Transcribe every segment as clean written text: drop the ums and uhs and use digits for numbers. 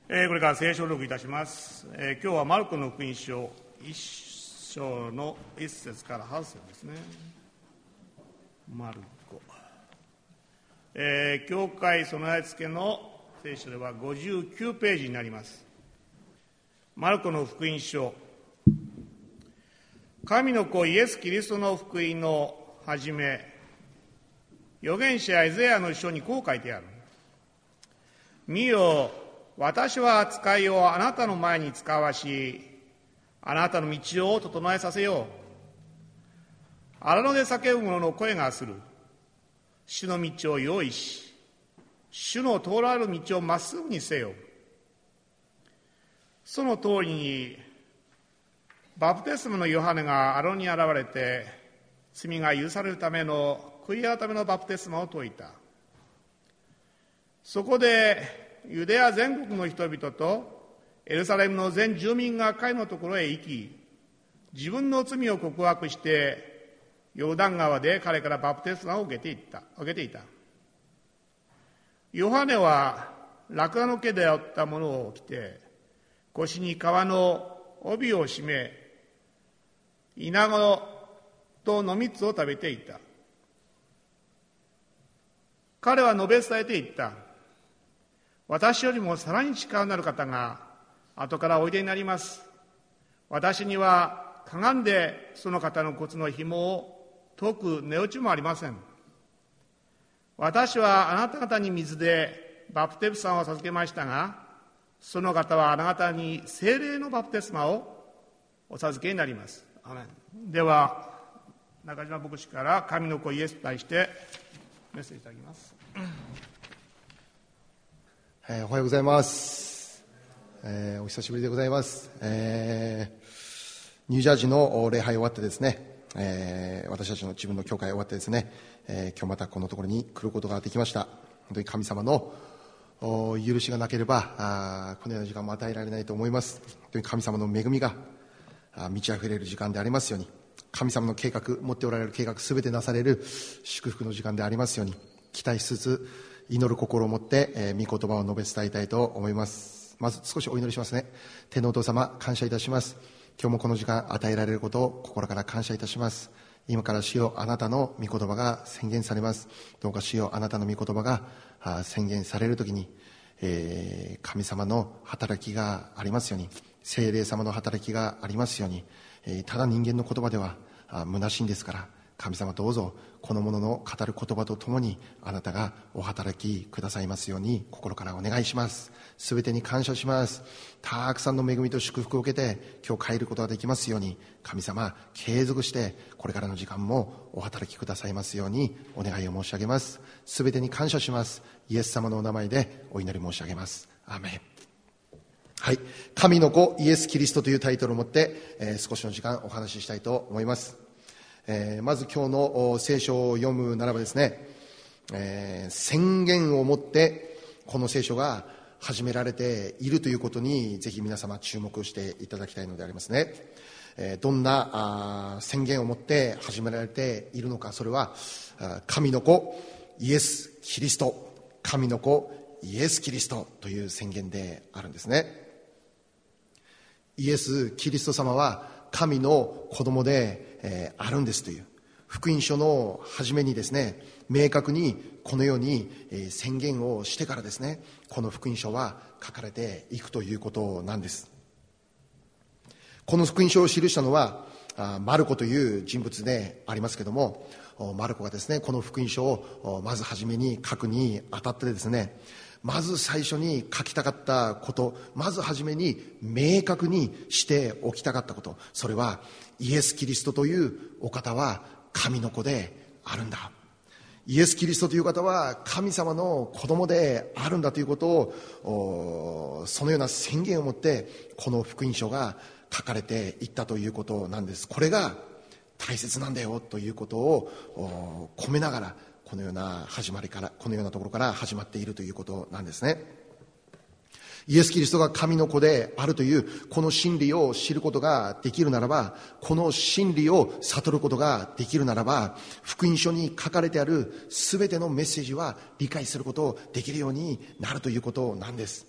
これから聖書を読いたします。今日はマルコの福音書1章の1節から8節ですね。マルコ、教会備え付けの聖書では59ページになります。マルコの福音書、神の子イエス・キリストの福音の始め、預言者イザヤの書にこう書いてある。見よ、私は扱いをあなたの前に使わし、あなたの道を整えさせよう。荒野で叫ぶ者の声がする。主の道を用意し、主の通られる道をまっすぐにせよ。その通りに、バプテスマのヨハネが荒野に現れて、罪が許されるための悔い改めのバプテスマを説いた。そこで、ユダヤ全国の人々とエルサレムの全住民が彼のところへ行き、自分の罪を告白してヨルダン川で彼からバプテスマを受けていた。ヨハネはラクダの毛であったものを着て、腰に革の帯を締め、イナゴと野蜜を食べていた。彼は述べ伝えていった。私よりもさらに力なる方が後からおいでになります。私にはかがんでその方の骨の紐を解く値打ちもありません。私はあなた方に水でバプテスマを授けましたが、その方はあなた方に聖霊のバプテスマをお授けになります。アメン。では中島牧師から神の子イエスに対してメッセージいただきます。 おはようございます。お久しぶりでございます。ニュージャージーの礼拝終わってですね、私たちの自分の教会終わってですね、今日またこのところに来ることができました。本当に神様の許しがなければこのような時間も与えられないと思います。本当に神様の恵みが満ち溢れる時間でありますように、神様の計画、持っておられる計画すべてなされる祝福の時間でありますように期待しつつ、祈る心を持って、御言葉を述べ伝えたいと思います。まず少しお祈りしますね。天のお父様、感謝いたします。今日もこの時間与えられることを心から感謝いたします。今から主よ、あなたの御言葉が宣言されます。どうか主よ、あなたの御言葉が宣言されるときに、神様の働きがありますように、聖霊様の働きがありますように、ただ人間の言葉では虚しいんですから、神様どうぞこの者の語る言葉とともにあなたがお働きくださいますように心からお願いします。すべてに感謝します。たくさんの恵みと祝福を受けて今日帰ることができますように、神様継続してこれからの時間もお働きくださいますようにお願いを申し上げます。すべてに感謝します。イエス様のお名前でお祈り申し上げます。アーメン。はい、神の子イエス・キリストというタイトルを持って、少しの時間お話ししたいと思います。まず今日の聖書を読むならばですね、宣言を持ってこの聖書が始められているということにぜひ皆様注目していただきたいのでありますね。どんな宣言を持って始められているのか、それは神の子イエス・キリスト、神の子イエス・キリストという宣言であるんですね。イエス・キリスト様は神の子供で、あるんですという福音書の初めにですね、明確にこのように、宣言をしてからですね、この福音書は書かれていくということなんです。この福音書を記したのはマルコという人物でありますけども、マルコがですねこの福音書をまず初めに書くにあたってですね、まず最初に書きたかったこと、まず初めに明確にしておきたかったこと、それはイエス・キリストというお方は神の子であるんだ、イエス・キリストという方は神様の子供であるんだということを、そのような宣言を持ってこの福音書が書かれていったということなんです。これが大切なんだよということを込めながら、このような始まりから、このようなところから始まっているということなんですね。イエス・キリストが神の子であるというこの真理を知ることができるならば、この真理を悟ることができるならば、福音書に書かれてあるすべてのメッセージは理解することをできるようになるということなんです。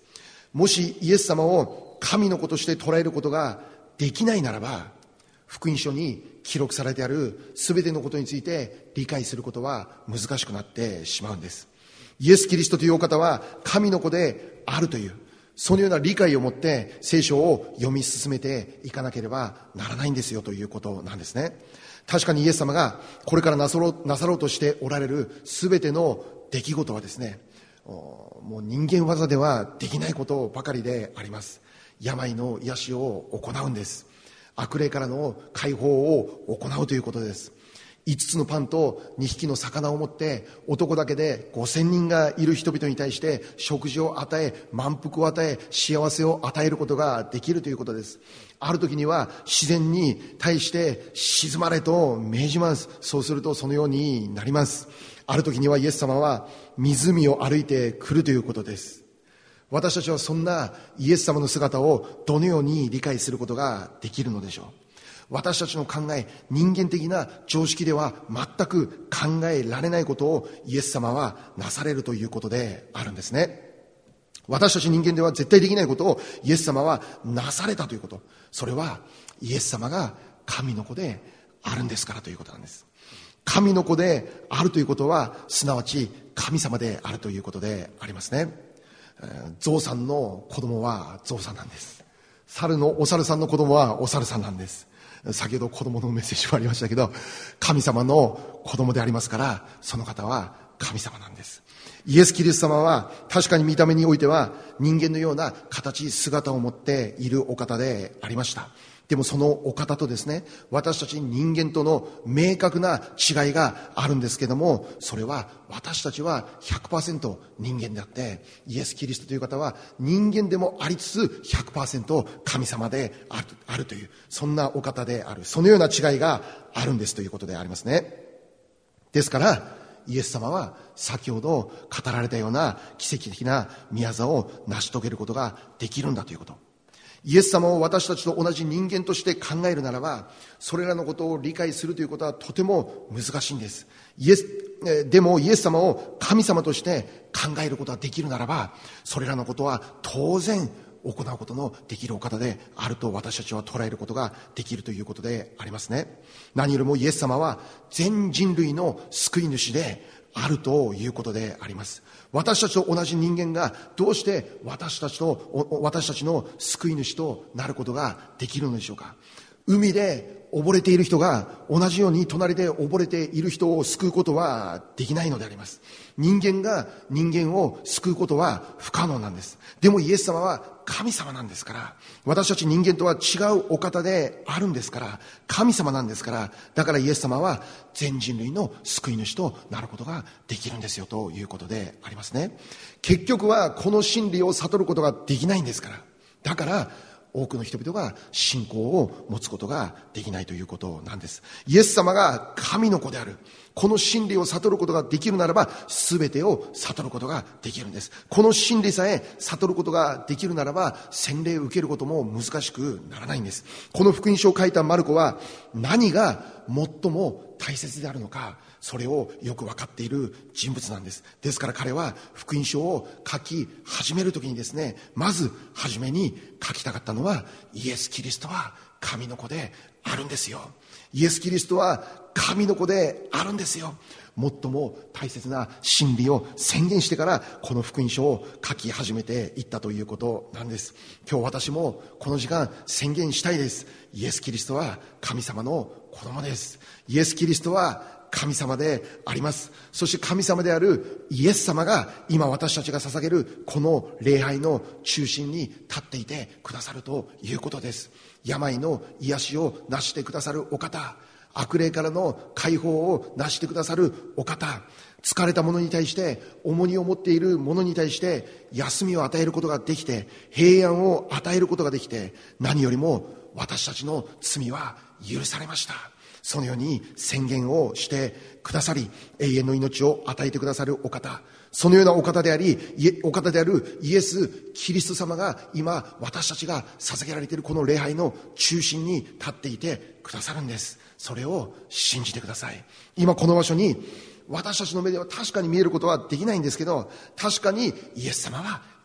もしイエス様を神の子として捉えることができないならば、福音書に記録されてある全てのことについて理解することは難しくなってしまうんです。イエス・キリストというお方は神の子であるという、そのような理解を持って聖書を読み進めていかなければならないんですよということなんですね。確かにイエス様がこれからなさろうとしておられる全ての出来事はですね、もう人間技ではできないことばかりであります。病の癒しを行うんです。悪霊からの解放を行うということです。5つのパンと2匹の魚を持って男だけで5000人がいる人々に対して食事を与え、満腹を与え、幸せを与えることができるということです。ある時には自然に対して静まれと命じます。そうするとそのようになります。ある時にはイエス様は湖を歩いてくるということです。私たちはそんなイエス様の姿をどのように理解することができるのでしょう。私たちの考え、人間的な常識では全く考えられないことをイエス様はなされるということであるんですね。私たち人間では絶対できないことをイエス様はなされたということ。それはイエス様が神の子であるんですからということなんです。神の子であるということは、すなわち神様であるということでありますね。ゾウさんの子供はゾウさんなんです。お猿さんの子供はお猿さんなんです。先ほど子供のメッセージもありましたけど、神様の子供でありますから、その方は神様なんです。イエス・キリスト様は確かに見た目においては人間のような形、姿を持っているお方でありました。でもそのお方とですね、私たち人間との明確な違いがあるんですけども、それは私たちは 100% 人間であって、イエス・キリストという方は人間でもありつつ 100% 神様であるという、そんなお方である、そのような違いがあるんですということでありますね。ですからイエス様は先ほど語られたような奇跡的な宮座を成し遂げることができるんだということ。イエス様を私たちと同じ人間として考えるならば、それらのことを理解するということはとても難しいんです。でもイエス様を神様として考えることができるならば、それらのことは当然行うことのできるお方であると私たちは捉えることができるということでありますね。何よりもイエス様は全人類の救い主であるということであります。私たちと同じ人間がどうして私たちの救い主となることができるのでしょうか。海で溺れている人が同じように隣で溺れている人を救うことはできないのであります。人間が人間を救うことは不可能なんです。でもイエス様は神様なんですから、私たち人間とは違うお方であるんですから、神様なんですから、だからイエス様は全人類の救い主となることができるんですよということでありますね。結局はこの真理を悟ることができないんですから、だから多くの人々が信仰を持つことができないということなんです。イエス様が神の子である、この真理を悟ることができるならば、全てを悟ることができるんです。この真理さえ悟ることができるならば、洗礼を受けることも難しくならないんです。この福音書を書いたマルコは、何が最も大切であるのか、それをよく分かっている人物なんです。ですから彼は福音書を書き始めるときにですね、まず初めに書きたかったのは、イエス・キリストは神の子であるんですよ。イエス・キリストは神の子であるんですよ。最も大切な真理を宣言してからこの福音書を書き始めていったということなんです。今日私もこの時間宣言したいです。イエス・キリストは神様の子供です。イエス・キリストは神様であります。そして神様であるイエス様が今私たちが捧げるこの礼拝の中心に立っていてくださるということです。病の癒しをなしてくださるお方、悪霊からの解放をなしてくださるお方、疲れた者に対して、重荷を持っている者に対して休みを与えることができて、平安を与えることができて、何よりも私たちの罪は許されました。そのように宣言をしてくださり、永遠の命を与えてくださるお方、そのようなお方であるイエス・キリスト様が今私たちが捧げられているこの礼拝の中心に立っていてくださるんです。それを信じてください。今この場所に私たちの目では確かに見えることはできないんですけど、確かにイエス様は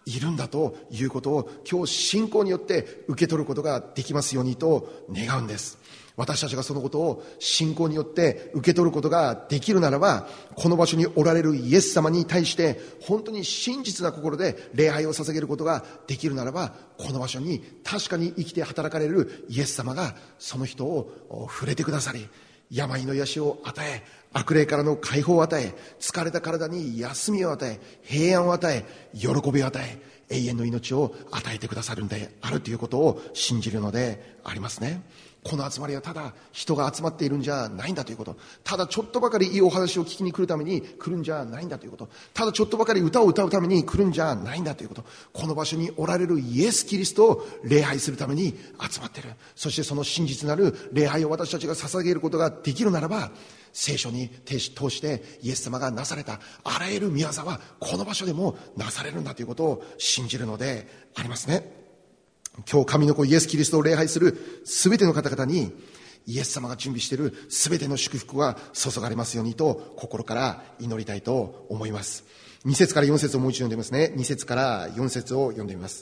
いるんだということを今日信仰によって受け取ることができますようにと願うんです。私たちがそのことを信仰によって受け取ることができるならば、この場所におられるイエス様に対して本当に真実な心で礼拝を捧げることができるならば、この場所に確かに生きて働かれるイエス様がその人を触れてくださり、病の癒しを与え、悪霊からの解放を与え、疲れた体に休みを与え、平安を与え、喜びを与え、永遠の命を与えてくださるんであるということを信じるのでありますね。この集まりはただ人が集まっているんじゃないんだということ、ただちょっとばかりいいお話を聞きに来るために来るんじゃないんだということ、ただちょっとばかり歌を歌うために来るんじゃないんだということ、この場所におられるイエス・キリストを礼拝するために集まっている。そしてその真実なる礼拝を私たちが捧げることができるならば、聖書に通してイエス様がなされたあらゆる御業はこの場所でもなされるんだということを信じるのでありますね。今日神の子イエス・キリストを礼拝するすべての方々に、イエス様が準備しているすべての祝福が注がれますようにと心から祈りたいと思います。2節から4節をもう一度読んでみますね。2節から4節を読んでみます。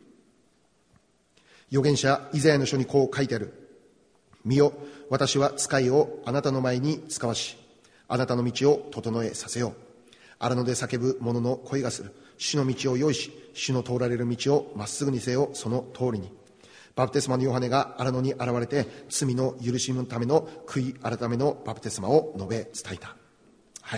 預言者イザヤの書にこう書いてある。見よ、私は使いをあなたの前に使わし、あなたの道を整えさせよう。荒野で叫ぶ者の声がする。主の道を用意し、主の通られる道をまっすぐにせよ。その通りに。バプテスマのヨハネが荒野に現れて、罪の許しのための悔い改めのバプテスマを述べ伝えた。はい。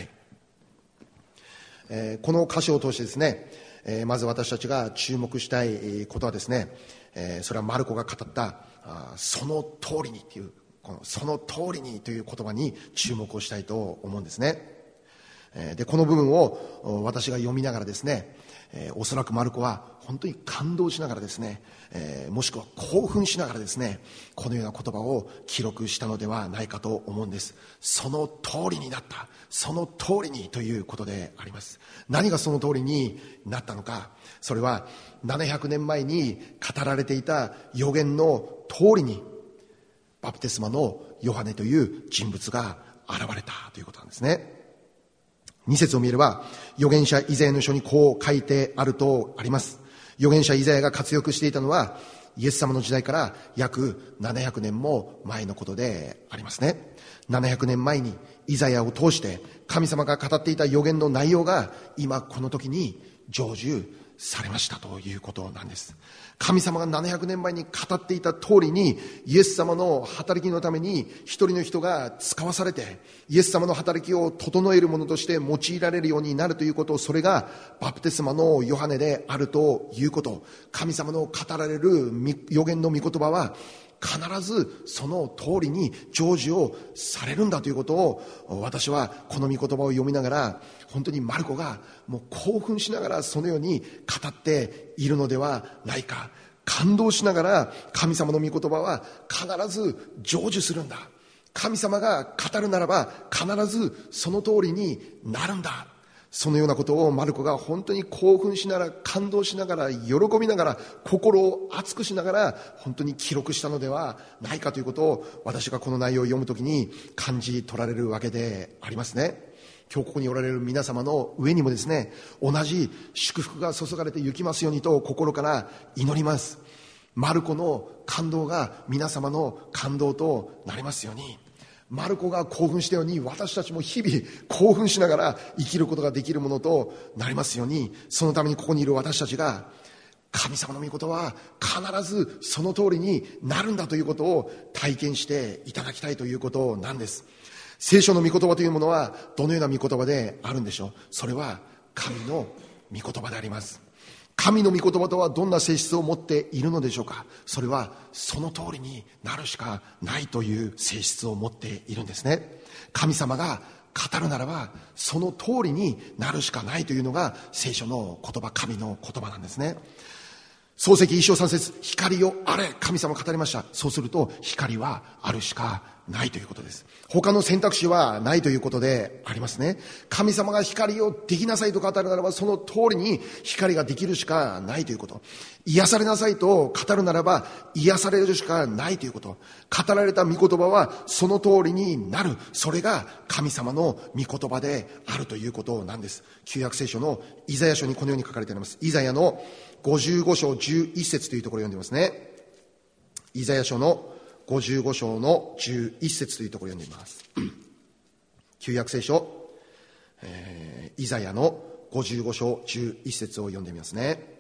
この箇所を通してですね、まず私たちが注目したいことはですね、それはマルコが語ったその通りにという、このその通りにという言葉に注目をしたいと思うんですね。でこの部分を私が読みながらですね、おそらくマルコは本当に感動しながらですね、もしくは興奮しながらですね、このような言葉を記録したのではないかと思うんです。その通りになった、その通りにということであります。何がその通りになったのか、それは700年前に語られていた預言の通りにバプテスマのヨハネという人物が現れたということなんですね。2節を見れば、預言者イザヤの書にこう書いてあるとあります。預言者イザヤが活躍していたのはイエス様の時代から約700年も前のことでありますね。700年前にイザヤを通して神様が語っていた預言の内容が今この時に成就されましたということなんです。神様が700年前に語っていた通りに、イエス様の働きのために一人の人が使わされて、イエス様の働きを整えるものとして用いられるようになるということ、それがバプテスマのヨハネであるということ、神様の語られる預言の御言葉は必ずその通りに成就をされるんだということを、私はこの御言葉を読みながら本当にマルコがもう興奮しながらそのように語っているのではないか、感動しながら神様の御言葉は必ず成就するんだ、神様が語るならば必ずその通りになるんだ、そのようなことをマルコが本当に興奮しながら、感動しながら、喜びながら、心を熱くしながら本当に記録したのではないかということを、私がこの内容を読むときに感じ取られるわけでありますね。今日ここにおられる皆様の上にもですね、同じ祝福が注がれて行きますようにと心から祈ります。マルコの感動が皆様の感動となりますように、マルコが興奮したように私たちも日々興奮しながら生きることができるものとなりますように、そのためにここにいる私たちが神様の御言葉は必ずその通りになるんだということを体験していただきたいということなんです。聖書の御言葉というものはどのような御言葉であるんでしょう。それは神の御言葉であります。神の御言葉とはどんな性質を持っているのでしょうか。それはその通りになるしかないという性質を持っているんですね。神様が語るならばその通りになるしかないというのが聖書の言葉、神の言葉なんですね。創世記1章3節、光よあれ、神様語りました。そうすると光はあるしかないということです。他の選択肢はないということでありますね。神様が光をできなさいと語るならば、その通りに光ができるしかないということ。癒されなさいと語るならば、癒されるしかないということ。語られた御言葉はその通りになる。それが神様の御言葉であるということなんです。旧約聖書のイザヤ書にこのように書かれてあります。イザヤの55章11節というところを読んでますね。イザヤ書の55章の11節というところを読んでいます。旧約聖書、イザヤの55章11節を読んでみますね。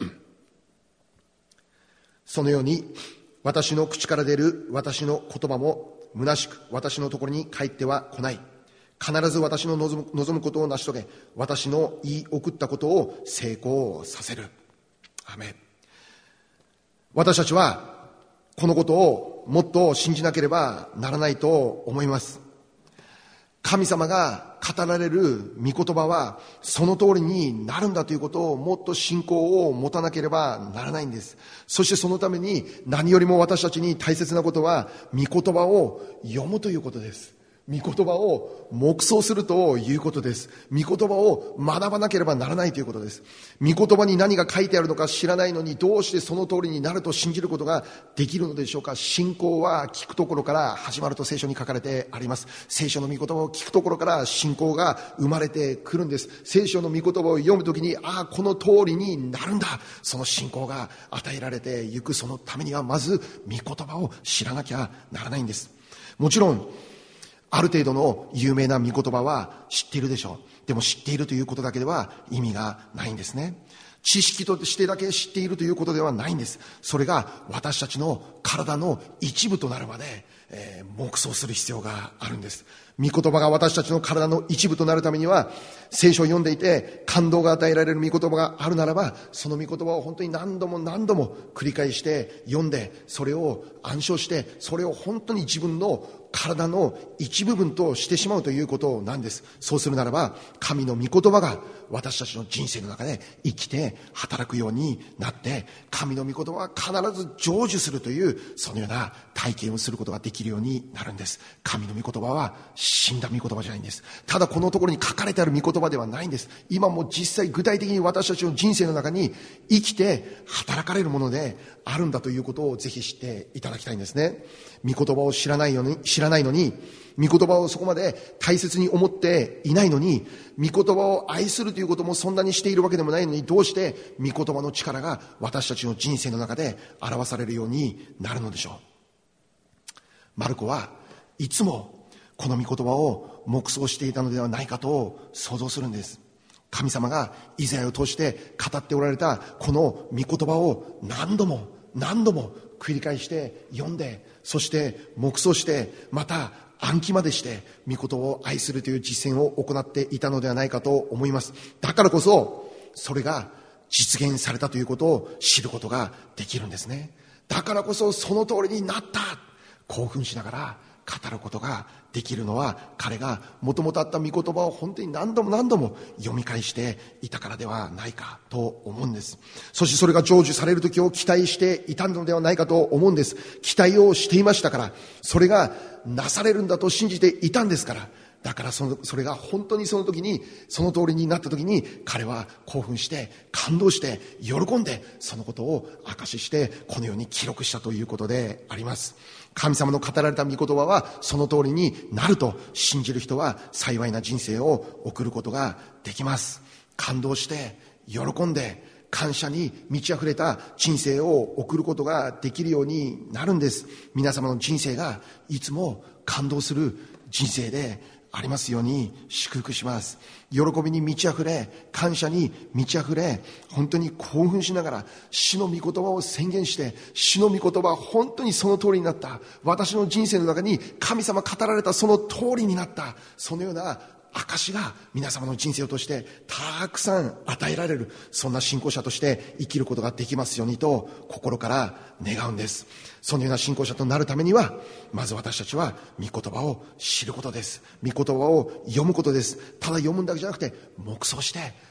そのように私の口から出る私の言葉も虚しく私のところに帰っては来ない。必ず私の望むことを成し遂げ、私の言い送ったことを成功させる。アーメン。私たちはこのことをもっと信じなければならないと思います。神様が語られる御言葉はその通りになるんだということをもっと信仰を持たなければならないんです。そしてそのために何よりも私たちに大切なことは御言葉を読むということです。御言葉を黙想するということです。御言葉を学ばなければならないということです。御言葉に何が書いてあるのか知らないのに、どうしてその通りになると信じることができるのでしょうか。信仰は聞くところから始まると聖書に書かれてあります。聖書の御言葉を聞くところから信仰が生まれてくるんです。聖書の御言葉を読むときに、この通りになるんだ、その信仰が与えられていく。そのためにはまず御言葉を知らなきゃならないんです。もちろんある程度の有名な御言葉は知っているでしょう。でも知っているということだけでは意味がないんですね。知識としてだけ知っているということではないんです。それが私たちの体の一部となるまで、黙想する必要があるんです。御言葉が私たちの体の一部となるためには、聖書を読んでいて感動が与えられる御言葉があるならば、その御言葉を本当に何度も何度も繰り返して読んで、それを暗唱して、それを本当に自分の体の一部分としてしまうということなんです。そうするならば、神の御言葉が私たちの人生の中で生きて働くようになって、神の御言葉は必ず成就するという、そのような体験をすることができるようになるんです。神の御言葉は死んだ御言葉じゃないんです。ただこのところに書かれてある御言葉ではないんです。今も実際具体的に私たちの人生の中に生きて働かれるものであるんだということをぜひ知っていただきたいんですね。御言葉を知らないのに、御言葉をそこまで大切に思っていないのに、御言葉を愛するということもそんなにしているわけでもないのに、どうして御言葉の力が私たちの人生の中で表されるようになるのでしょう。マルコはいつもこの御言葉を黙想していたのではないかと想像するんです。神様がイザヤを通して語っておられたこの御言葉を何度も何度も繰り返して読んで、そして黙想して、また暗記までして御言葉を愛するという実践を行っていたのではないかと思います。だからこそそれが実現されたということを知ることができるんですね。だからこそその通りになった、興奮しながら語ることができるのは、彼がもともとあった御言葉を本当に何度も何度も読み返していたからではないかと思うんです。そしてそれが成就される時を期待していたのではないかと思うんです。期待をしていましたから、それがなされるんだと信じていたんですから、だからそれが本当にその時にその通りになった時に、彼は興奮して感動して喜んで、そのことを証ししてこのように記録したということであります。神様の語られた御言葉はその通りになると信じる人は幸いな人生を送ることができます。感動して喜んで感謝に満ち溢れた人生を送ることができるようになるんです。皆様の人生がいつも感動する人生でありますように祝福します。喜びに満ち溢れ、感謝に満ち溢れ、本当に興奮しながら主の御言葉を宣言して、主の御言葉は本当にその通りになった、私の人生の中に神様語られたその通りになった、そのような証が皆様の人生を通してたくさん与えられる、そんな信仰者として生きることができますようにと心から願うんです。そのような信仰者となるためには、まず私たちは御言葉を知ることです。御言葉を読むことです。ただ読むだけじゃなくて黙想して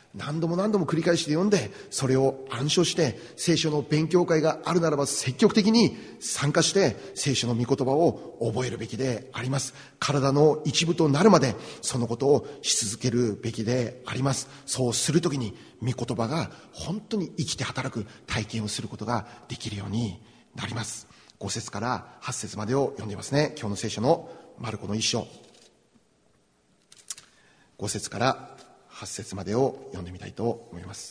何度も何度も繰り返して読んで、それを暗唱して、聖書の勉強会があるならば積極的に参加して聖書の御言葉を覚えるべきであります。体の一部となるまでそのことをし続けるべきであります。そうするときに御言葉が本当に生きて働く体験をすることができるようになります。5節から8節までを読んでいますね。今日の聖書のマルコの1章、5節から8節までを読んでみたいと思います。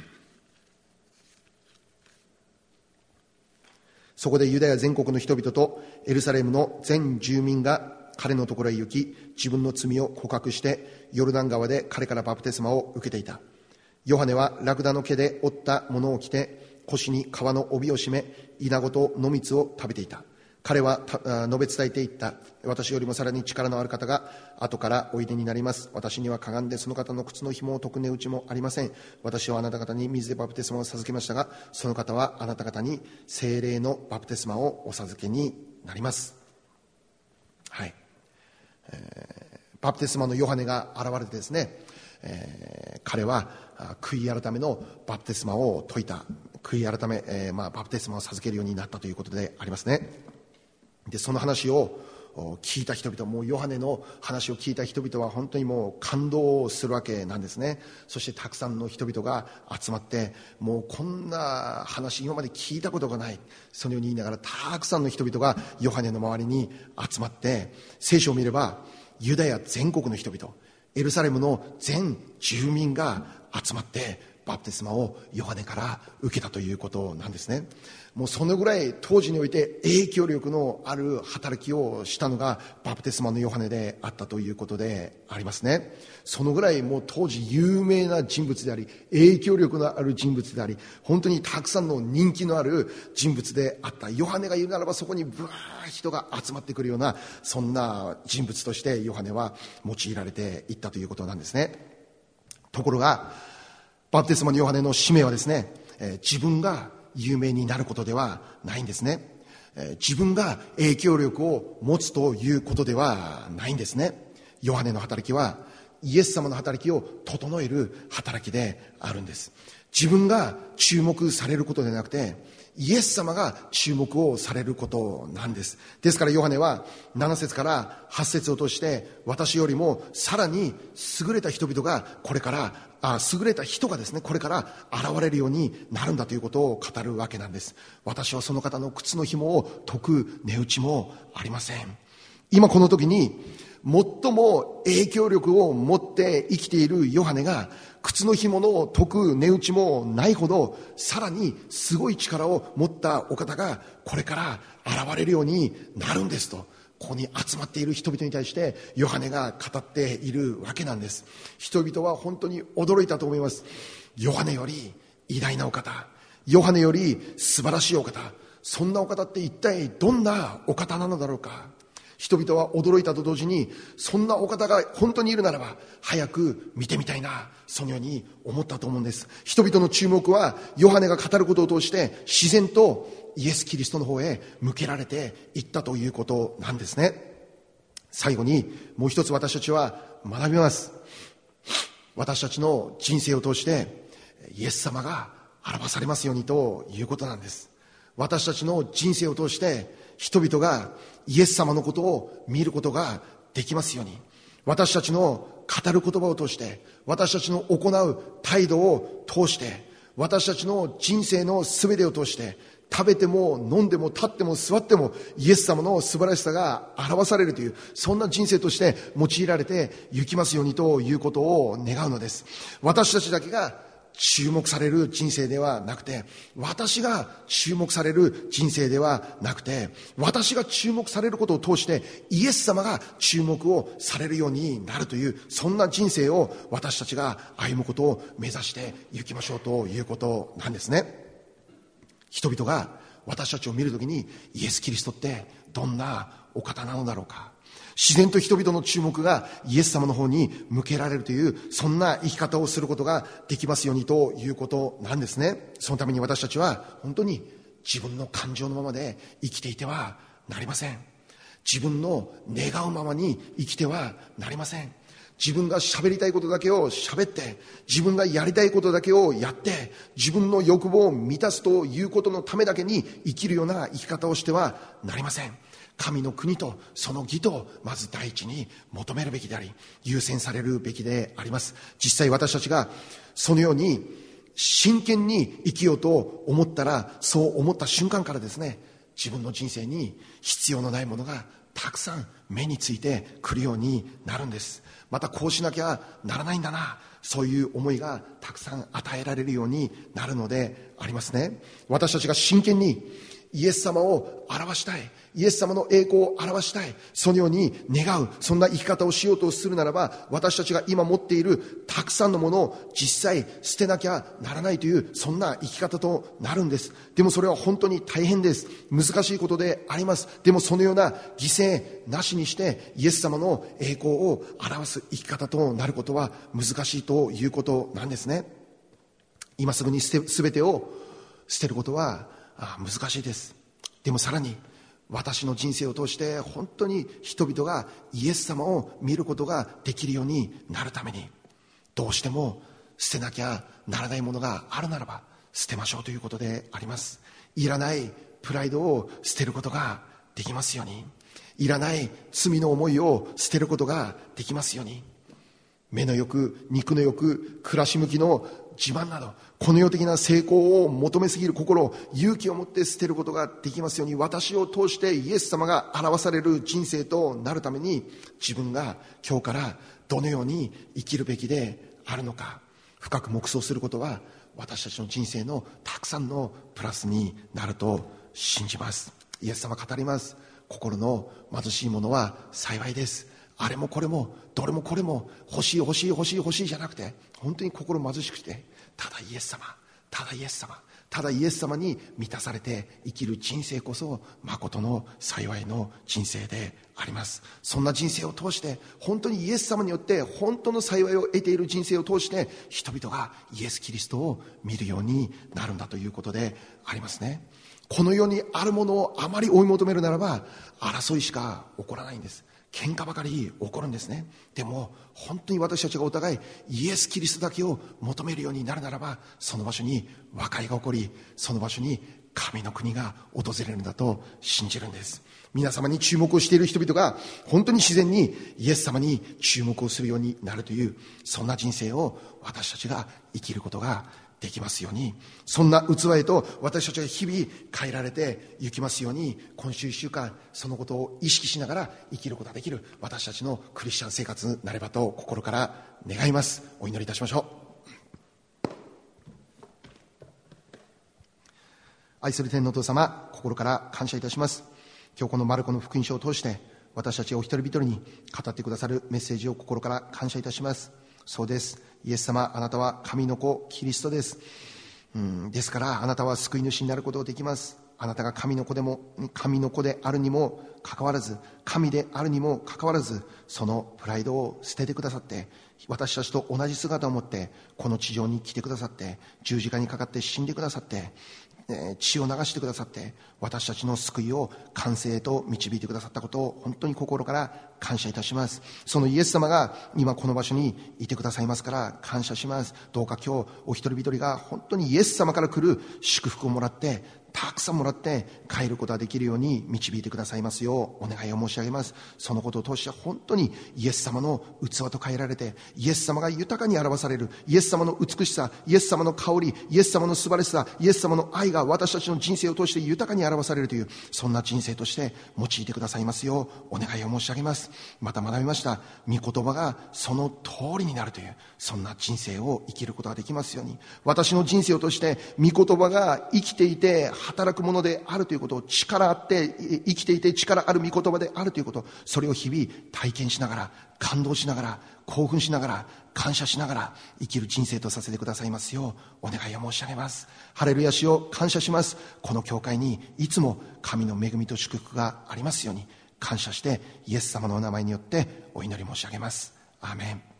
そこでユダヤ全国の人々とエルサレムの全住民が彼のところへ行き、自分の罪を告白してヨルダン川で彼からバプテスマを受けていた。ヨハネはラクダの毛で折ったものを着て、腰に革の帯を締め、イナゴと野蜜を食べていた。彼は述べ伝えていった。私よりもさらに力のある方が後からおいでになります。私にはかがんでその方の靴の紐を解く値打ちもありません。私はあなた方に水でバプテスマを授けましたが、その方はあなた方に聖霊のバプテスマをお授けになります。はい、バプテスマのヨハネが現れてですね、彼は悔い改めのバプテスマを説いた。悔い改め、バプテスマを授けるようになったということでありますね。でその話を聞いた人々、もうヨハネの話を聞いた人々は本当にもう感動するわけなんですね。そしてたくさんの人々が集まって、もうこんな話今まで聞いたことがない、そのように言いながらたくさんの人々がヨハネの周りに集まって、聖書を見ればユダヤ全国の人々、エルサレムの全住民が集まってバプテスマをヨハネから受けたということなんですね。もうそのぐらい当時において影響力のある働きをしたのがバプテスマのヨハネであったということでありますね。そのぐらいもう当時有名な人物であり、影響力のある人物であり、本当にたくさんの人気のある人物であったヨハネがいるならば、そこにブワー人が集まってくるような、そんな人物としてヨハネは用いられていったということなんですね。ところがバプテスマのヨハネの使命はですね、自分が有名になることではないんですね。自分が影響力を持つということではないんですね。ヨハネの働きはイエス様の働きを整える働きであるんです。自分が注目されることではなくて、イエス様が注目をされることなんです。ですからヨハネは7節から8節を通して、私よりもさらに優れた人々がこれから優れた人がですね、これから現れるようになるんだということを語るわけなんです。私はその方の靴の紐を解く値打ちもありません。今この時に最も影響力を持って生きているヨハネが、靴の紐の解く値打ちもないほどさらにすごい力を持ったお方がこれから現れるようになるんですと、ここに集まっている人々に対してヨハネが語っているわけなんです。人々は本当に驚いたと思います。ヨハネより偉大なお方、ヨハネより素晴らしいお方、そんなお方って一体どんなお方なのだろうか。人々は驚いたと同時に、そんなお方が本当にいるならば早く見てみたいな、そのように思ったと思うんです。人々の注目はヨハネが語ることを通して自然とイエス・キリストの方へ向けられていったということなんですね。最後にもう一つ私たちは学びます。私たちの人生を通してイエス様が表されますようにということなんです。私たちの人生を通して人々がイエス様のことを見ることができますように、私たちの語る言葉を通して、私たちの行う態度を通して、私たちの人生の全てを通して、食べても飲んでも立っても座ってもイエス様の素晴らしさが表されるという、そんな人生として用いられて行きますようにということを願うのです。私たちだけが注目される人生ではなくて、私が注目される人生ではなくて、私が注目されることを通してイエス様が注目をされるようになるという、そんな人生を私たちが歩むことを目指して行きましょうということなんですね。人々が私たちを見るときに、イエス・キリストってどんなお方なのだろうか。自然と人々の注目がイエス様の方に向けられるという、そんな生き方をすることができますようにということなんですね。そのために私たちは本当に自分の感情のままで生きていてはなりません。自分の願うままに生きてはなりません。 自分が喋りたいことだけを喋って、自分がやりたいことだけをやって、自分の欲望を満たすということのためだけに生きるような生き方をしてはなりません。神の国とその義とまず第一に求めるべきであり、優先されるべきであります。実際私たちがそのように真剣に生きようと思ったら、そう思った瞬間からですね、自分の人生に必要のないものがたくさん目についてくるようになるんです。またこうしなきゃならないんだな、そういう思いがたくさん与えられるようになるのでありますね。私たちが真剣にイエス様を表したい、イエス様の栄光を表したい、そのように願う、そんな生き方をしようとするならば、私たちが今持っているたくさんのものを実際捨てなきゃならないという、そんな生き方となるんです。でもそれは本当に大変です。難しいことであります。でもそのような犠牲なしにしてイエス様の栄光を表す生き方となることは難しいということなんですね。今すぐに全てを捨てることは難しいです。でもさらに私の人生を通して本当に人々がイエス様を見ることができるようになるために、どうしても捨てなきゃならないものがあるならば捨てましょうということであります。いらないプライドを捨てることができますように、いらない罪の思いを捨てることができますように、目の欲、肉の欲、暮らし向きの自慢などこの世的な成功を求めすぎる心を勇気を持って捨てることができますように、私を通してイエス様が表される人生となるために、自分が今日からどのように生きるべきであるのか深く黙想することは、私たちの人生のたくさんのプラスになると信じます。イエス様語ります。心の貧しい者は幸いです。あれもこれもどれもこれも欲しい欲しい欲しい欲しいじゃなくて、本当に心貧しくて、ただイエス様、ただイエス様、ただイエス様に満たされて生きる人生こそ誠の幸いの人生であります。そんな人生を通して、本当にイエス様によって本当の幸いを得ている人生を通して、人々がイエス・キリストを見るようになるんだということでありますね。この世にあるものをあまり追い求めるならば、争いしか起こらないんです。喧嘩ばかり起こるんですね。でも本当に私たちがお互いイエス・キリストだけを求めるようになるならば、その場所に和解が起こり、その場所に神の国が訪れるんだと信じるんです。皆様に注目をしている人々が本当に自然にイエス様に注目をするようになるという、そんな人生を私たちが生きることができますように、そんな器へと私たちが日々変えられていきますように、今週1週間そのことを意識しながら生きることができる私たちのクリスチャン生活になればと心から願います。お祈りいたしましょう。愛する天のお父様、心から感謝いたします。今日このマルコの福音書を通して私たちお一人一人に語ってくださるメッセージを心から感謝いたします。そうです、イエス様、あなたは神の子キリストです。ですからあなたは救い主になることができます。あなたが神の子であるにもかかわらず、神であるにもかかわらず、そのプライドを捨ててくださって、私たちと同じ姿を持ってこの地上に来てくださって、十字架にかかって死んでくださって、血を流してくださって、私たちの救いを完成へと導いてくださったことを本当に心から感謝いたします。そのイエス様が今この場所にいてくださいますから感謝します。どうか今日お一人一人が本当にイエス様から来る祝福をもらって、たくさんもらって帰ることができるように導いてくださいますようお願いを申し上げます。そのことを通して本当にイエス様の器と変えられて、イエス様が豊かに表される、イエス様の美しさ、イエス様の香り、イエス様の素晴らしさ、イエス様の愛が私たちの人生を通して豊かに表されるという、そんな人生として用いてくださいますようお願いを申し上げます。また学びました御言葉がその通りになるという、そんな人生を生きることができますように、私の人生を通して御言葉が生きていて働くものであるということを、力あって生きていて力ある御言葉であるということ、それを日々体験しながら、感動しながら、興奮しながら、感謝しながら生きる人生とさせてくださいますようお願いを申し上げます。ハレルヤ主を感謝します。この教会にいつも神の恵みと祝福がありますように感謝して、イエス様のお名前によってお祈り申し上げます。アーメン。